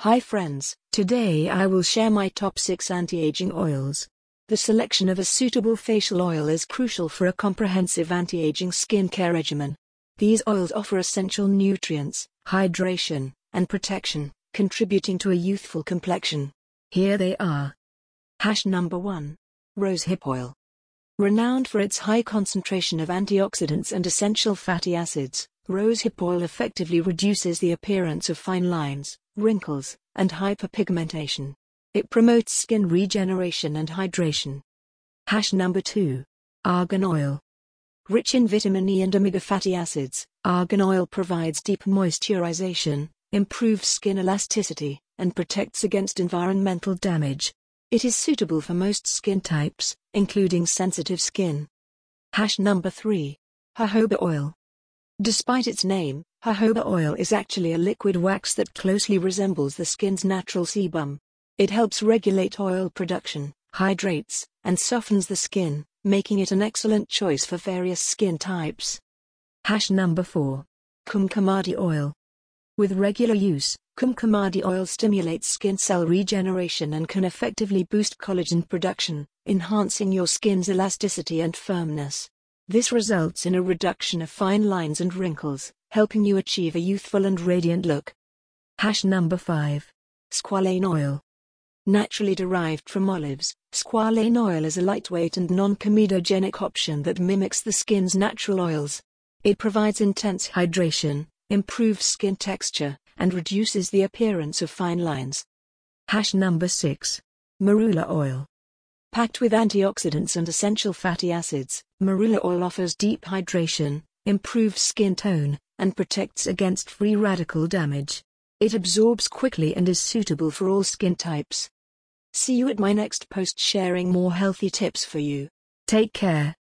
Hi friends, today I will share my top 6 anti-aging oils. The selection of a suitable facial oil is crucial for a comprehensive anti-aging skincare regimen. These oils offer essential nutrients, hydration, and protection, contributing to a youthful complexion. Here they are. Number 1. Rosehip oil. Renowned for its high concentration of antioxidants and essential fatty acids, rosehip oil effectively reduces the appearance of fine lines, wrinkles, and hyperpigmentation. It promotes skin regeneration and hydration. Number 2. Argan oil. Rich in vitamin E and omega fatty acids, argan oil provides deep moisturization, improves skin elasticity, and protects against environmental damage. It is suitable for most skin types, including sensitive skin. Number 3. Jojoba oil. Despite its name, jojoba oil is actually a liquid wax that closely resembles the skin's natural sebum. It helps regulate oil production, hydrates, and softens the skin, making it an excellent choice for various skin types. Number 4. Kumkumadi oil. With regular use, kumkumadi oil stimulates skin cell regeneration and can effectively boost collagen production, enhancing your skin's elasticity and firmness. This results in a reduction of fine lines and wrinkles, helping you achieve a youthful and radiant look. Number 5. Squalane oil. Naturally derived from olives, squalane oil is a lightweight and non-comedogenic option that mimics the skin's natural oils. It provides intense hydration, improves skin texture, and reduces the appearance of fine lines. Number 6. Marula oil. Packed with antioxidants and essential fatty acids, marula oil offers deep hydration, improves skin tone, and protects against free radical damage. It absorbs quickly and is suitable for all skin types. See you at my next post sharing more healthy tips for you. Take care.